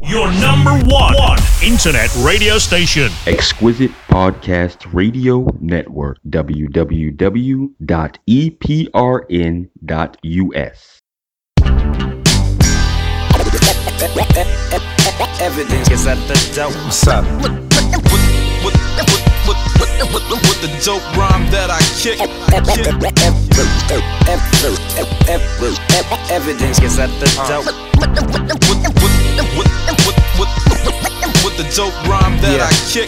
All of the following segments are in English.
Your number one internet radio station. Exquisite Podcast Radio Network. www.eprn.us. Evidence is at the dope. What's up? With the dope rhyme that I kick. Evidence is at the dope. With the dope rhyme that I kick.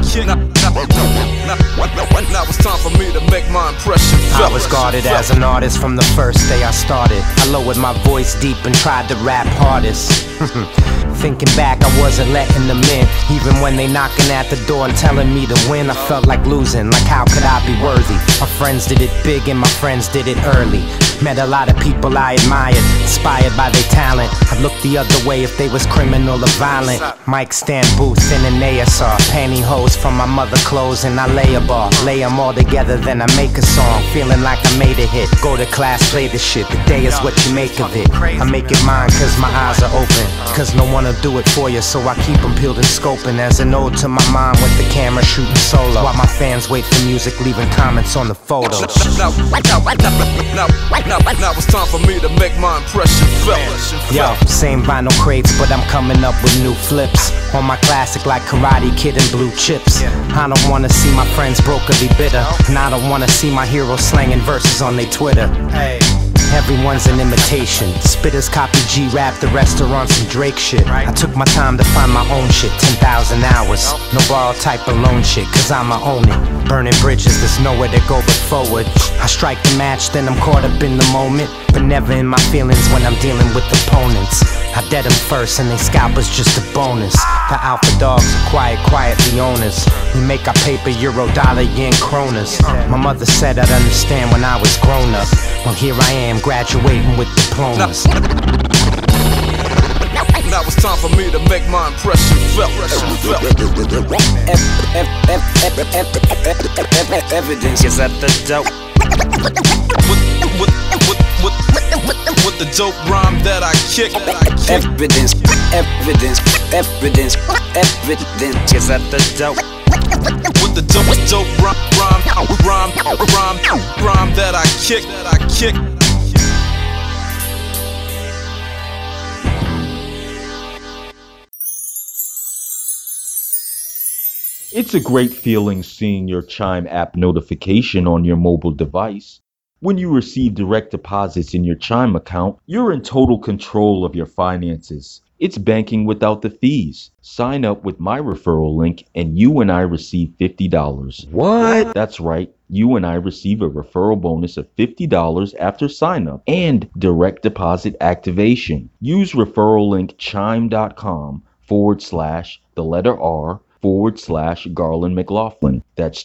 Now it's time for me to make my impression felt. I was guarded as an artist from the first day I started. I lowered my voice deep and tried to rap hardest. Thinking back, I wasn't letting them in. Even when they knocking at the door and telling me to win, I felt like losing, like how could I be worthy? My friends did it big and my friends did it early. Met a lot of people I admired, inspired by their talent. I'd look the other way if they was criminal or violent. Mic stand booth in an ASR, pantyhose from my mother clothes and I lay a bar. Lay them all together, then I make a song, feeling like I made a hit. Go to class, play the shit, the day is what you make of it. I make it mine cause my eyes are open, cause no one will do it for you, so I keep them peeled and scoping. As an ode to my mom with the camera shooting solo, while my fans wait for music, leaving comments on the photos. Now it's time for me to make my impression felt. Yo, same vinyl crates, but I'm coming up with new flips on my classic like Karate Kid and Blue Chips. I don't wanna see my friends broke or be bitter, and I don't wanna see my heroes slanging verses on their Twitter. Everyone's an imitation. Spitters copy G-Rap, the restaurants and Drake shit. I took my time to find my own shit, 10,000 hours. No borrowed type alone shit, cause I'ma own it. Burning bridges, there's nowhere to go but forward. I strike the match, then I'm caught up in the moment, but never in my feelings when I'm dealing with opponents. I dead them first and they scalpers just a bonus. The alpha dogs are quietly owners. We make our paper euro, dollar, yen, kronas. My mother said I'd understand when I was grown up. Well, here I am graduating with diplomas. Now it's time for me to make my impression felt. Evidence is at the dope. With the dope rhyme that I kick. Evidence is at the dope. With the dope rhyme that I kick. It's a great feeling seeing your Chime app notification on your mobile device. When you receive direct deposits in your Chime account, you're in total control of your finances. It's banking without the fees. Sign up with my referral link and you and I receive $50. What? That's right. You and I receive a referral bonus of $50 after sign up and direct deposit activation. Use referral link chime.com/R/Garland McLaughlin. That's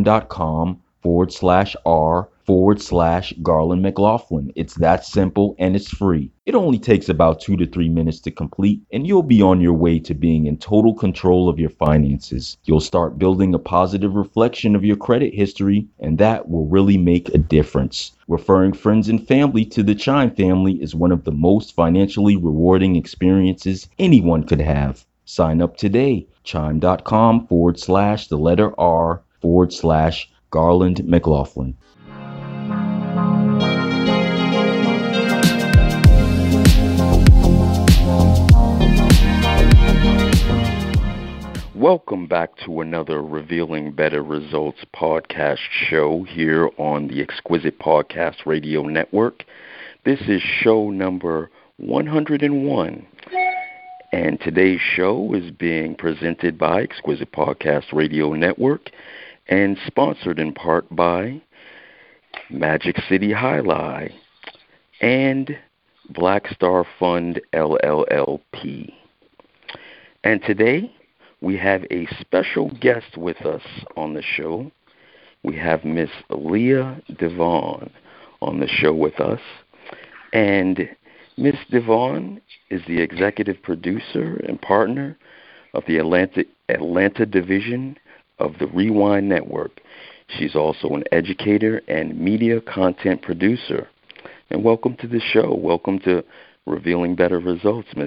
chime.com/R/Garland McLaughlin. It's that simple and it's free. It only takes about 2 to 3 minutes to complete and you'll be on your way to being in total control of your finances. You'll start building a positive reflection of your credit history and that will really make a difference. Referring friends and family to the Chime family is one of the most financially rewarding experiences anyone could have. Sign up today. Chime.com/R/Garland McLaughlin. Welcome back to another Revealing Better Results podcast show here on the Exquisite Podcast Radio Network. This is show number 101. And today's show is being presented by Exquisite Podcast Radio Network and sponsored in part by Magic City Highlight and Black Star Fund LLLP. And today we have a special guest with us on the show. We have Miss Leah Devon on the show with us. And Miss Devon is the executive producer and partner of the Atlanta division of the Rewind Network. She's also an educator and media content producer. And welcome to the show. Welcome to Revealing Better Results, Miss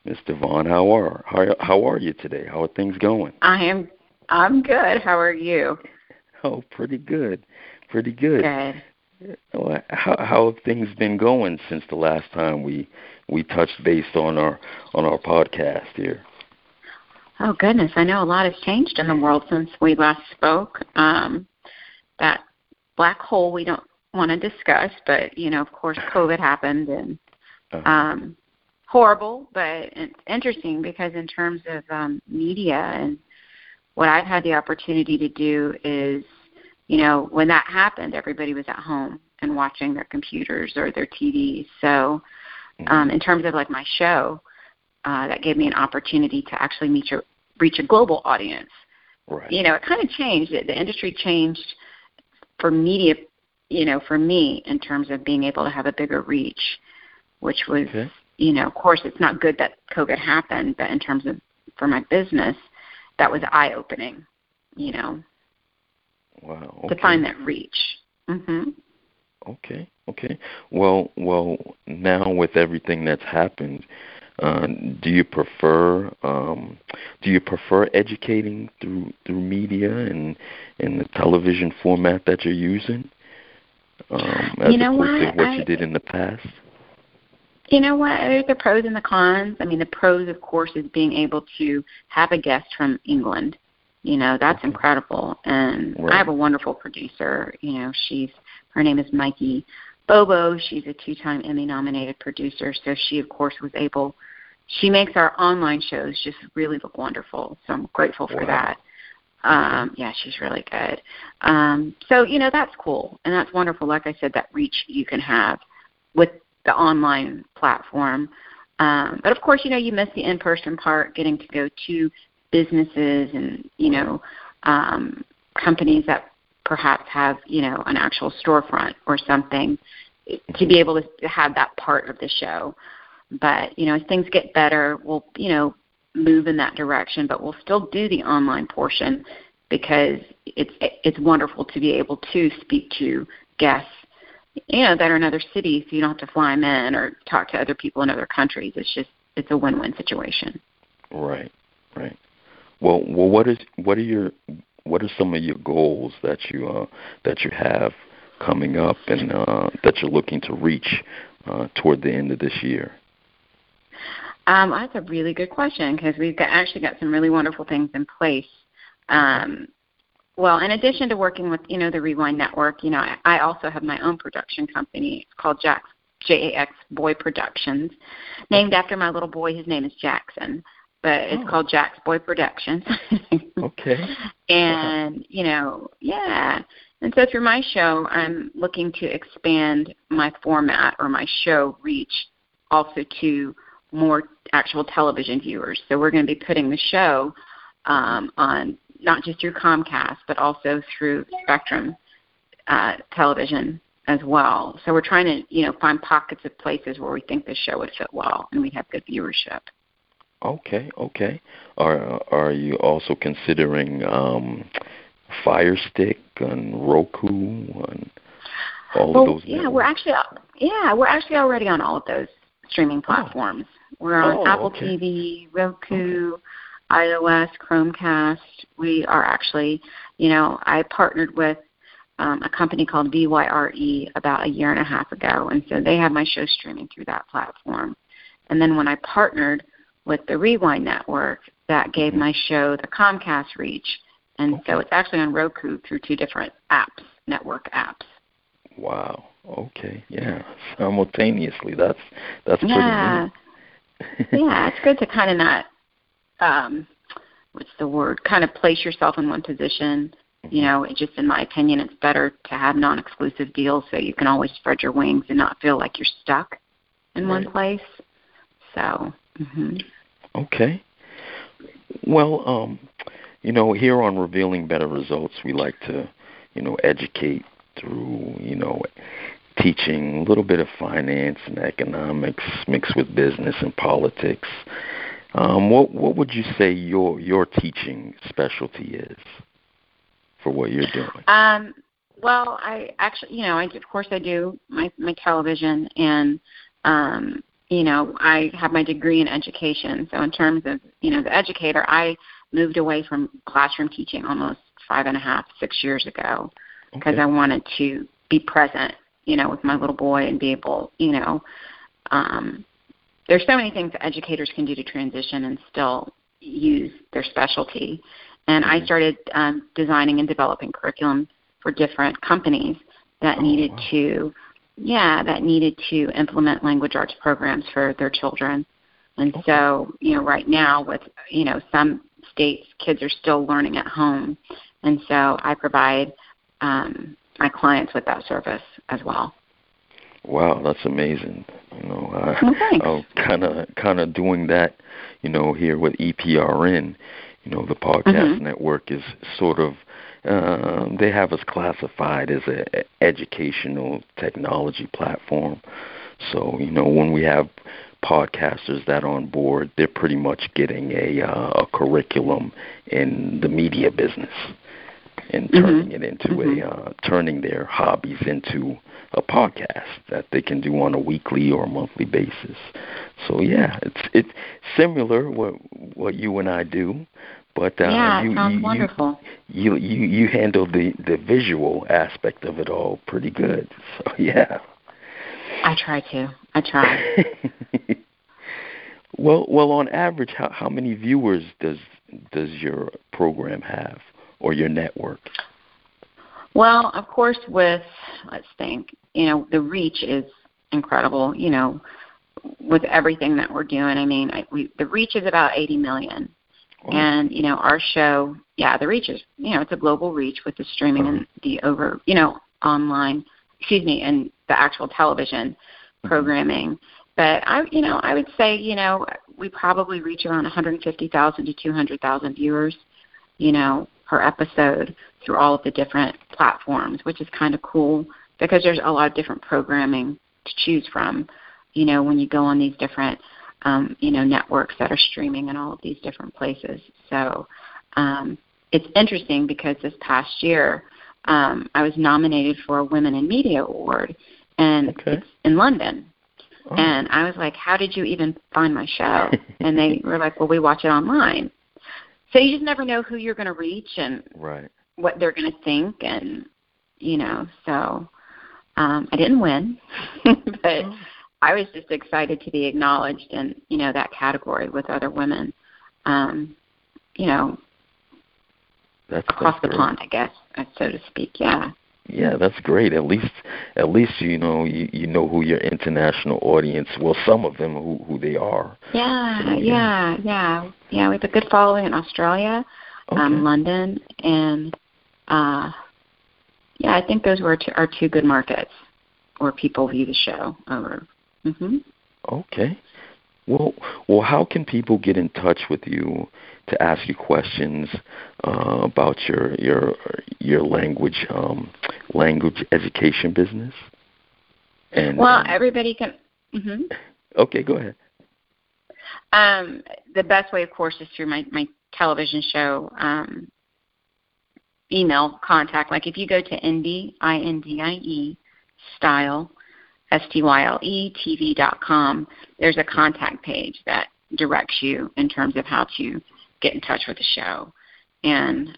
Ms. Devon, how are you today? How are things going? I'm good. How are you? Oh, pretty good. Pretty good. Good. Well, how have things been going since the last time we touched base on our podcast here? Oh goodness, I know a lot has changed in the world since we last spoke. That black hole we don't want to discuss, but of course, COVID happened, and horrible, but it's interesting because in terms of media and what I've had the opportunity to do is, when that happened, everybody was at home and watching their computers or their TVs. So in terms of like my show, that gave me an opportunity to actually reach a global audience. Right. It kind of changed. The industry changed for media, for me in terms of being able to have a bigger reach, which was, of course, it's not good that COVID happened, but in terms of for my business, that was eye-opening, Wow. Okay. to find that reach. Mm-hmm. Okay. Well, now with everything that's happened, do you prefer educating through media and in the television format that you're using, as opposed to what you did in the past? You know what? There's the pros and the cons. I mean, the pros, of course, is being able to have a guest from England. That's incredible. And right. I have a wonderful producer. Her name is Mikey Bobo. She's a 2-time Emmy-nominated producer. So she, of course, she makes our online shows just really look wonderful. So I'm grateful for that. Yeah, she's really good. So, that's cool. And that's wonderful. Like I said, that reach you can have with the online platform. But, of course, you miss the in-person part, getting to go to businesses and, companies that perhaps have, an actual storefront or something to be able to have that part of the show. But, as things get better, we'll, move in that direction, but we'll still do the online portion because it's wonderful to be able to speak to guests, that are in other cities, so you don't have to fly them in or talk to other people in other countries. It's a win-win situation. Right. Well, what are some of your goals that you have coming up and that you're looking to reach toward the end of this year? That's a really good question because we've actually got some really wonderful things in place. Well, in addition to working with, the Rewind Network, I also have my own production company. It's called JAX Boy Productions, named after my little boy. His name is Jackson, but it's called JAX Boy Productions. Okay. And, yeah. And so through my show, I'm looking to expand my format or my show reach also to more actual television viewers. So we're going to be putting the show on not just through Comcast, but also through Spectrum television as well. So we're trying to, find pockets of places where we think the show would fit well and we'd have good viewership. Okay. Are you also considering Fire Stick and Roku and all of those? Yeah, we're actually already on all of those streaming platforms. We're on Apple TV, Roku, iOS, Chromecast. We are actually, I partnered with a company called VYRE about a year and a half ago, and so they have my show streaming through that platform. And then when I partnered with the Rewind Network, that gave my show the Comcast reach, and so it's actually on Roku through 2 different apps, network apps. Wow. Okay. Yeah. Simultaneously, that's pretty neat. Yeah, it's good to kind of not, kind of place yourself in one position. It just, in my opinion, it's better to have non-exclusive deals so you can always spread your wings and not feel like you're stuck in one place. So, Okay. Well, here on Revealing Better Results, we like to, educate through, teaching a little bit of finance and economics mixed with business and politics. What would you say your teaching specialty is for what you're doing? Well, I actually, of course I do my television, and I have my degree in education. So in terms of, the educator, I moved away from classroom teaching almost 5.5, 6 years ago because I wanted to be present, with my little boy and be able, there's so many things that educators can do to transition and still use their specialty. And I started designing and developing curriculum for different companies that needed to implement language arts programs for their children. And so, right now with, some states, kids are still learning at home. And so I provide my clients with that service as well. Wow, that's amazing. Thanks. I'm kind of doing that, here with EPRN. The podcast network is sort of, they have us classified as an educational technology platform. So, when we have podcasters that are on board, they're pretty much getting a curriculum in the media business and turning it into turning their hobbies into a podcast that they can do on a weekly or monthly basis. So yeah, it's similar what you and I do, but it sounds wonderful. You handle the visual aspect of it all pretty good. So yeah. I try. Well, on average, how many viewers does your program have or your network? Well, of course, let's think, the reach is incredible, with everything that we're doing. I mean, the reach is about 80 million. Wow. And, our show, the reach is, it's a global reach with the streaming and the online, and the actual television programming. But I would say, we probably reach around 150,000 to 200,000 viewers, per episode through all of the different platforms, which is kind of cool because there's a lot of different programming to choose from, when you go on these different, networks that are streaming in all of these different places. So it's interesting because this past year I was nominated for a Women in Media Award, and it's in London. Oh. And I was like, how did you even find my show? And they were like, well, we watch it online. So you just never know who you're going to reach and what they're going to think. And, so I didn't win, but I was just excited to be acknowledged in, that category with other women, that's across the pond, I guess, so to speak. Yeah. Yeah, that's great. At least you know who your international audience. Well, some of them who they are. Yeah. We have a good following in Australia, London, and I think those were our two good markets where people view the show over. Okay. Well, how can people get in touch with you to ask you questions about your language education business? Everybody can. Okay, go ahead. The best way, of course, is through my television show email contact. Like if you go to Indie, INDIE, Style, STYLE.TV.com, there's a contact page that directs you in terms of how to get in touch with the show. And,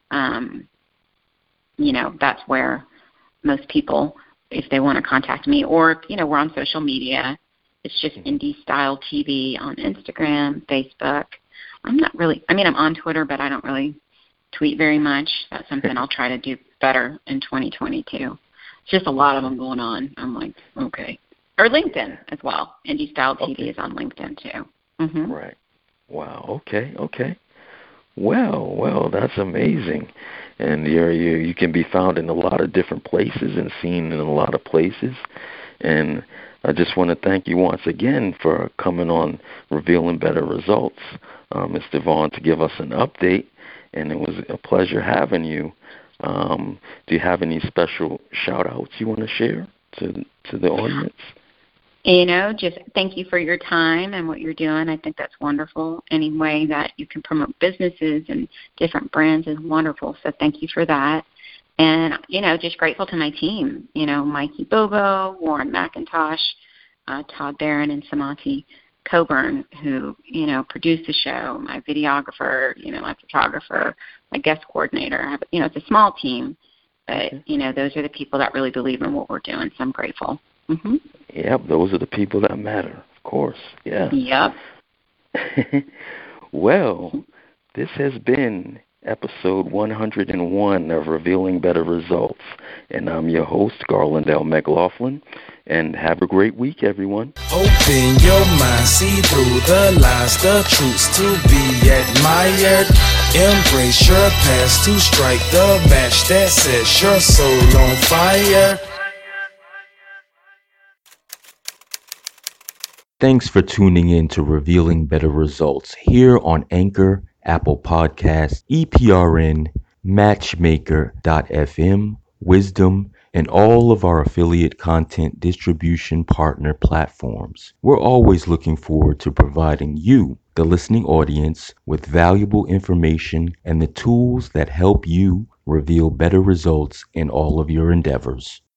that's where most people, if they want to contact me, or, we're on social media. It's just Indie Style TV on Instagram, Facebook. I'm on Twitter, but I don't really tweet very much. That's something I'll try to do better in 2022. It's just a lot of them going on. I'm like, okay. Or LinkedIn as well. Indie Style TV is on LinkedIn too. Right. Wow. Okay. Well, that's amazing. And you can be found in a lot of different places and seen in a lot of places. And I just want to thank you once again for coming on Revealing Better Results, Ms. Devon, to give us an update. And it was a pleasure having you. Do you have any special shout-outs you want to share to the audience? Just thank you for your time and what you're doing. I think that's wonderful. Any way that you can promote businesses and different brands is wonderful. So thank you for that. And, just grateful to my team, Mikey Bobo, Warren McIntosh, Todd Barron, and Samati Coburn, who, produced the show, my videographer, my photographer, my guest coordinator. It's a small team, but, those are the people that really believe in what we're doing, so I'm grateful. Mm-hmm. Yep, those are the people that matter, of course. Yeah. Yep. Well, this has been episode 101 of Revealing Better Results, and I'm your host, Garland L. McLaughlin, and have a great week, everyone. Open your mind, see through the lies, the truths to be admired. Embrace your past to strike the match that sets your soul on fire. Thanks for tuning in to Revealing Better Results here on Anchor, Apple Podcasts, EPRN, Matchmaker.fm, Wisdom, and all of our affiliate content distribution partner platforms. We're always looking forward to providing you, the listening audience, with valuable information and the tools that help you reveal better results in all of your endeavors.